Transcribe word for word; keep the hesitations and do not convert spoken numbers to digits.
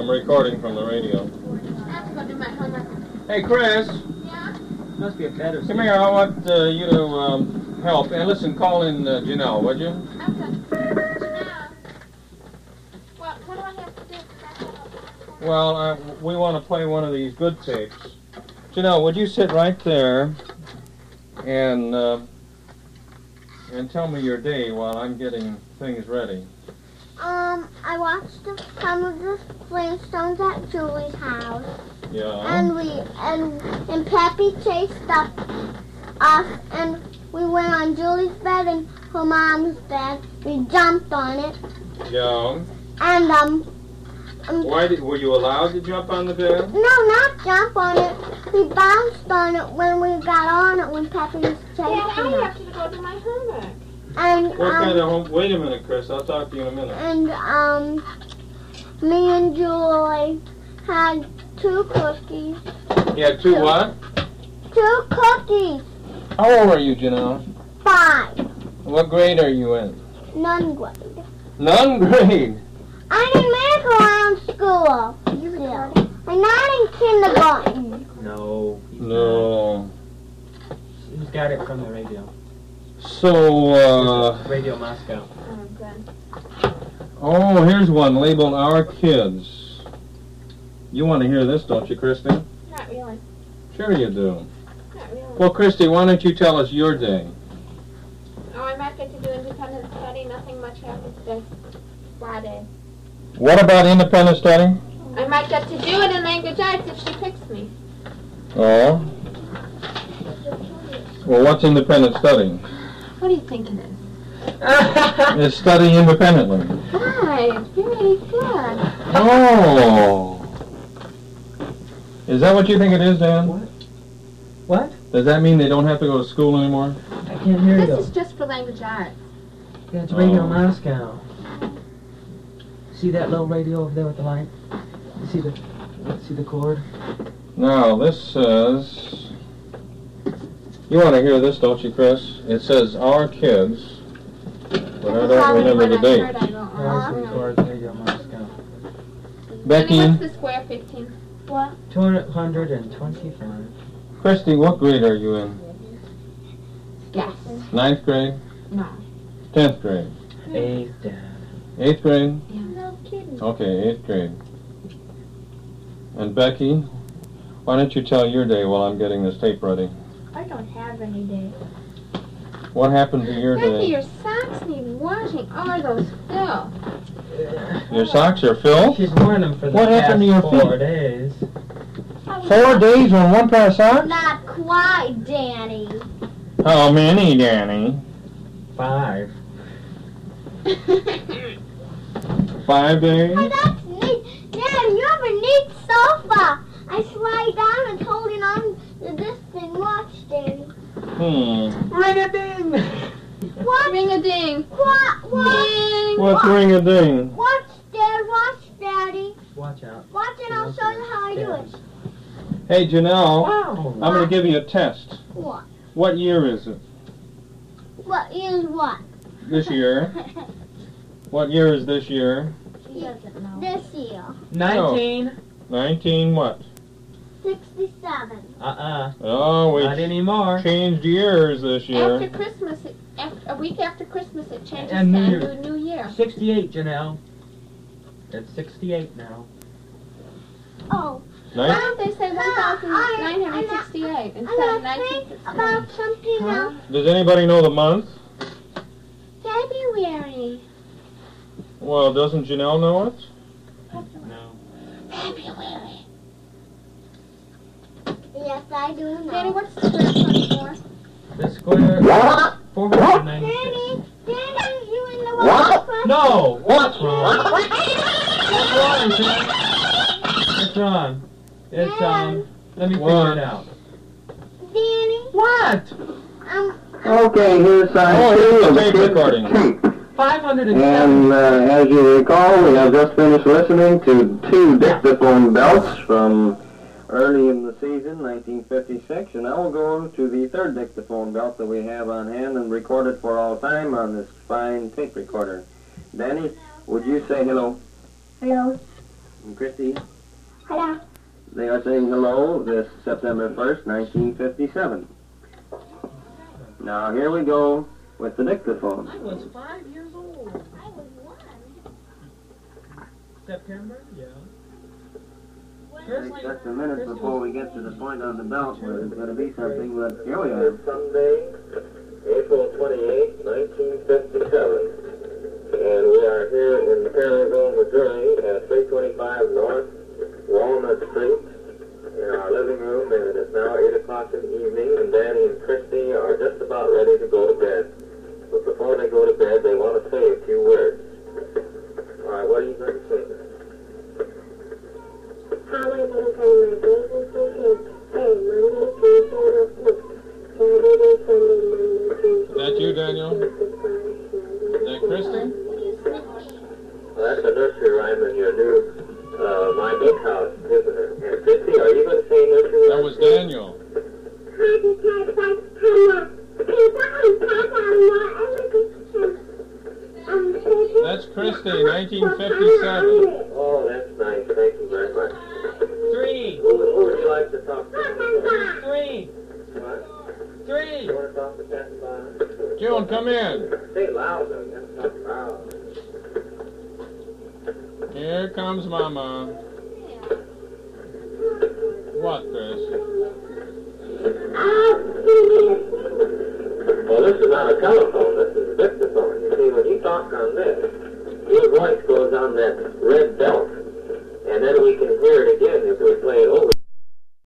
I'm recording from the radio. I have to go do my homework. Hey, Chris. Yeah? Must be a better. Come here. I want uh, you to um, help. And listen, call in uh, Janelle, would you? Okay. Janelle. Well, what do I have to do? Well, uh, we want to play one of these good tapes. Janelle, would you sit right there and uh, and tell me your day while I'm getting things ready? Um, I watched the, some of the Flintstones at Julie's house. Yeah. And we and and Pappy chased up us, and we went on Julie's bed and her mom's bed. We jumped on it. Yeah. And um. um Why did? Were you allowed to jump on the bed? No, not jump on it. We bounced on it when we got on it when Pappy was chasing Dad, I us. have to go do my homework. And What um, kind of home? Wait a minute, Chris. I'll talk to you in a minute. And um, me and Julie had two cookies. You had two what? Two cookies. How old are you, Janelle? Five. What grade are you in? None grade. None grade. I didn't make around school. Still. I'm not in kindergarten. No. No. He's got it from the radio. So, uh... Radio Moscow. Oh, good. Oh, here's one labeled Our Kids. You want to hear this, don't you, Christy? Not really. Sure you do. Not really. Well, Christy, why don't you tell us your day? Oh, I might get to do independent study. Nothing much happened today. Friday. What about independent study? I might get to do it in language arts if she picks me. Oh? Well, what's independent study? What do you think it is? It's studying independently. Right. Very good. Oh. Is that what you think it is, Dan? What? What? Does that mean they don't have to go to school anymore? I can't hear you. This is just for language arts. Yeah, it's Radio Oh. Moscow. See that little radio over there with the light? You see the see the cord? Now, this says... You want to hear this, don't you, Chris? It says Our Kids, but I don't remember the date. There's the cord, Radio Moscow. Becky, What's the square fifteen? What? two hundred twenty-five. Christy, what grade are you in? Yes. Ninth grade? No. Tenth grade? Eighth, Dad. Eighth grade? No kidding. Okay, eighth grade. And Becky, why don't you tell your day while I'm getting this tape ready? I don't have any day. What happened to your Becky, day? your socks need washing. Oh, are those fill? Your socks are filled? She's worn them for the What past happened to your four feet? days. Four days on one pair of socks? Not quite, Danny. How many, Danny? Five. Five days? Oh, that's neat. Daddy, you have a neat sofa. I slide down and hold it on to this thing. Watch, Daddy. Hmm. Ring a ding! What? Ring a ding. What? What? Ding. What's ring-a-ding? Watch, Dad. Watch, Daddy. Watch out. Watch and I'll show you how I do it. Hey, Janelle, Wow. I'm going to give you a test. What? What year is it? What is what? This year. What year is this year? She doesn't know. This year. Nineteen. Nineteen what? sixty-seven. Uh-uh. Oh, Not we anymore. changed years this year. After Christmas, it, after, a week after Christmas, it changes And to New a Year. new, new year. Sixty-eight, Janelle. It's sixty-eight now. Oh. Why Nin- don't they say one thousand nine hundred sixty-eight I'm instead of gonna nineteen think sixty-eight? about something Huh? else. Does anybody know the month? February. Well, doesn't Janelle know it? No. February. Yes, I do know. Danny, what's the square twenty-four? The square. four hundred ninety-six. Danny, Danny, you in the wrong question. No! What's wrong? What's wrong, Janelle? What's wrong? It's, um, let me figure What? it out. Danny, What? um, Okay, here's side Oh, here's two the of tape Kids recording. Tape. five hundred seven. And uh, as you recall, we have just finished listening to two dictaphone belts from early in the season, nineteen fifty-six, and now we'll go to the third dictaphone belt that we have on hand and record it for all time on this fine tape recorder. Danny, would you say hello? hello. And Christy, Hello. they are saying hello this September first, nineteen fifty-seven. Now here we go with the dictaphone. I was five years old. I was one. September? Yeah. Take just a minute before we get to the point on the belt where there's going to be something, but here we are. Sunday, April twenty-eighth, nineteen fifty-seven. And we are here in Perryville, Missouri at three twenty-five North Walnut Street in our living room, and it is now eight o'clock in the evening, and Danny and Christy are just about ready to go to bed. But before they go to bed, they want to say a few words. All right, what are you going to say? How am I going to say my days and Tuesday? Hey, Monday, Tuesday, Saturday, Sunday, Monday, Tuesday. Is that you, Daniel? Is that Christy? Well, that's a nursery rhyme in your new uh, My Book House, isn't it? And Christy, are you going to say nursery rhyme? That was Daniel. That's Christy, nineteen fifty-seven. Oh, that's nice. Thank you very much. Three. Who, who would you like to talk to? Three. What? Three. You want to talk to Captain Bob? June, come in. Say loud, though. You have to talk loud. Here comes Mama. What, Chris? Well, this is not a telephone. This is a dictaphone. You see, when you talk on this,